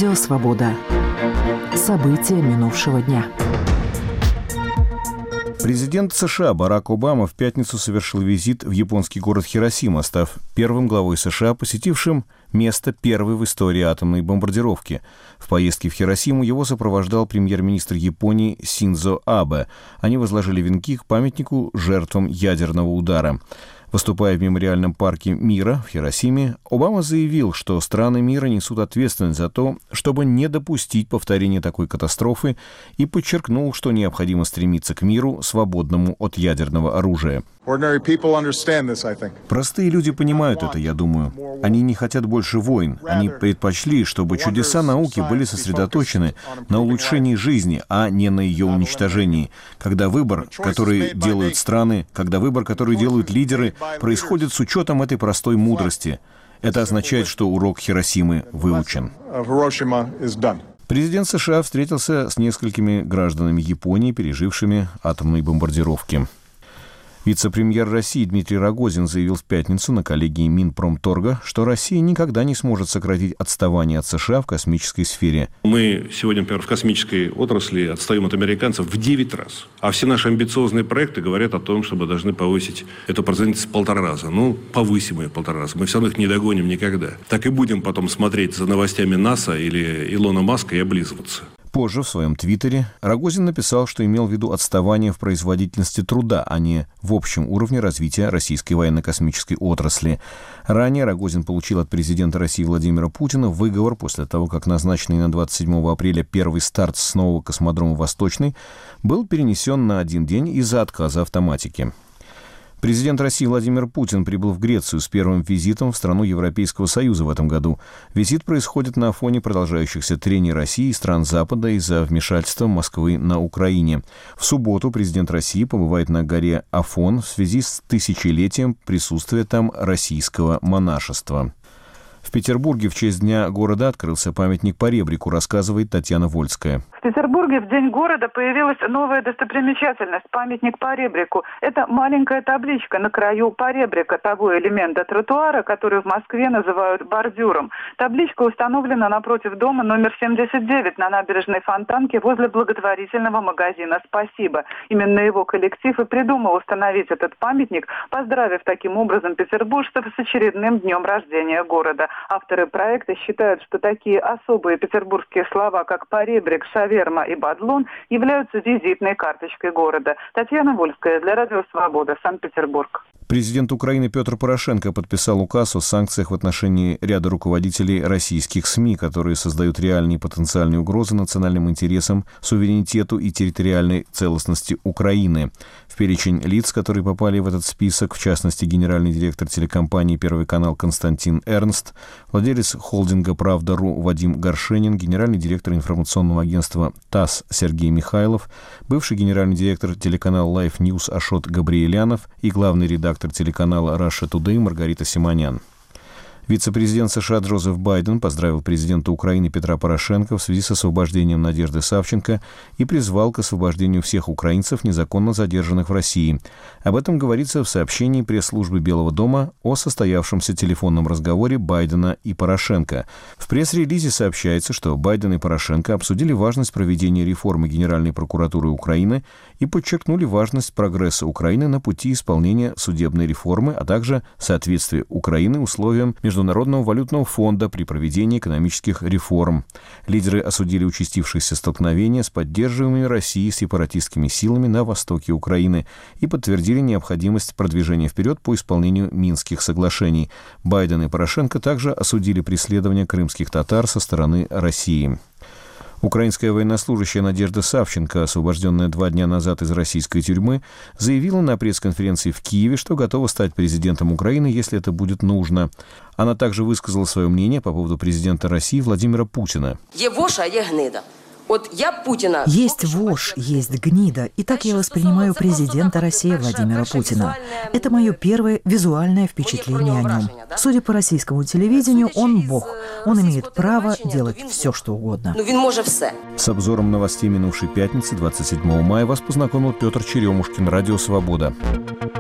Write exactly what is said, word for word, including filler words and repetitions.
Радио «Свобода». События минувшего дня. Президент США Барак Обама в пятницу совершил визит в японский город Хиросима, став первым главой США, посетившим место первой в истории атомной бомбардировки. В поездке в Хиросиму его сопровождал премьер-министр Японии Синдзо Абе. Они возложили венки к памятнику жертвам ядерного удара. Выступая в мемориальном парке мира в Хиросиме, Обама заявил, что страны мира несут ответственность за то, чтобы не допустить повторения такой катастрофы, и подчеркнул, что необходимо стремиться к миру, свободному от ядерного оружия. Простые люди понимают это, я думаю. Они не хотят больше войн. Они предпочли, чтобы чудеса науки были сосредоточены на улучшении жизни, а не на ее уничтожении. Когда выбор, который делают страны, когда выбор, который делают лидеры, происходит с учетом этой простой мудрости. Это означает, что урок Хиросимы выучен. Президент США встретился с несколькими гражданами Японии, пережившими атомные бомбардировки. Вице-премьер России Дмитрий Рогозин заявил в пятницу на коллегии Минпромторга, что Россия никогда не сможет сократить отставание от США в космической сфере. Мы сегодня, например, в космической отрасли отстаем от американцев в девять раз. А все наши амбициозные проекты говорят о том, что мы должны повысить эту процентность в полтора раза. Ну, повысим ее в полтора раза. Мы все равно их не догоним никогда. Так и будем потом смотреть за новостями НАСА или Илона Маска и облизываться. Позже в своем твиттере Рогозин написал, что имел в виду отставание в производительности труда, а не в общем уровне развития российской военно-космической отрасли. Ранее Рогозин получил от президента России Владимира Путина выговор после того, как назначенный на двадцать седьмого апреля первый старт с нового космодрома «Восточный» был перенесен на один день из-за отказа автоматики. Президент России Владимир Путин прибыл в Грецию с первым визитом в страну Европейского Союза в этом году. Визит происходит на фоне продолжающихся трений России и стран Запада из-за вмешательства Москвы на Украине. В субботу президент России побывает на горе Афон в связи с тысячелетием присутствия там российского монашества. В Петербурге в честь Дня города открылся памятник Поребрику, рассказывает Татьяна Вольская. В Петербурге в День города появилась новая достопримечательность – памятник Поребрику. Это маленькая табличка на краю поребрика, того элемента тротуара, который в Москве называют бордюром. Табличка установлена напротив дома номер семьдесят девять на набережной Фонтанки возле благотворительного магазина «Спасибо». Именно его коллектив и придумал установить этот памятник, поздравив таким образом петербуржцев с очередным днем рождения города. Авторы проекта считают, что такие особые петербургские слова, как поребрик, шаверма и бадлон, являются визитной карточкой города. Татьяна Вольская для Радио «Свобода», Санкт-Петербург. Президент Украины Петр Порошенко подписал указ о санкциях в отношении ряда руководителей российских СМИ, которые создают реальные потенциальные угрозы национальным интересам, суверенитету и территориальной целостности Украины. В перечень лиц, которые попали в этот список, в частности, генеральный директор телекомпании «Первый канал» Константин Эрнст, владелец холдинга «Правда.ру» Вадим Горшенин, генеральный директор информационного агентства ТАСС Сергей Михайлов, бывший генеральный директор телеканала Life News Ашот Габриэлянов и главный редактор телеканала Russia Today Маргарита Симонян. Вице-президент США Джозеф Байден поздравил президента Украины Петра Порошенко в связи с освобождением Надежды Савченко и призвал к освобождению всех украинцев, незаконно задержанных в России. Об этом говорится в сообщении пресс-службы Белого дома о состоявшемся телефонном разговоре Байдена и Порошенко. В пресс-релизе сообщается, что Байден и Порошенко обсудили важность проведения реформы Генеральной прокуратуры Украины и подчеркнули важность прогресса Украины на пути исполнения судебной реформы, а также соответствие Украины условиям Международного валютного фонда при проведении экономических реформ. Лидеры осудили участившиеся столкновения с поддерживаемыми Россией сепаратистскими силами на востоке Украины и подтвердили необходимость продвижения вперед по исполнению Минских соглашений. Байден и Порошенко также осудили преследование крымских татар со стороны России. Украинская военнослужащая Надежда Савченко, освобожденная два дня назад из российской тюрьмы, заявила на пресс-конференции в Киеве, что готова стать президентом Украины, если это будет нужно. Она также высказала свое мнение по поводу президента России Владимира Путина. Есть вошь, есть гнида, и так я воспринимаю президента России Владимира Путина. Это мое первое визуальное впечатление о нем. Судя по российскому телевидению, он бог. Он имеет право делать все, что угодно. С обзором новостей минувшей пятницы, двадцать седьмого мая, вас познакомил Петр Черемушкин, Радио «Свобода».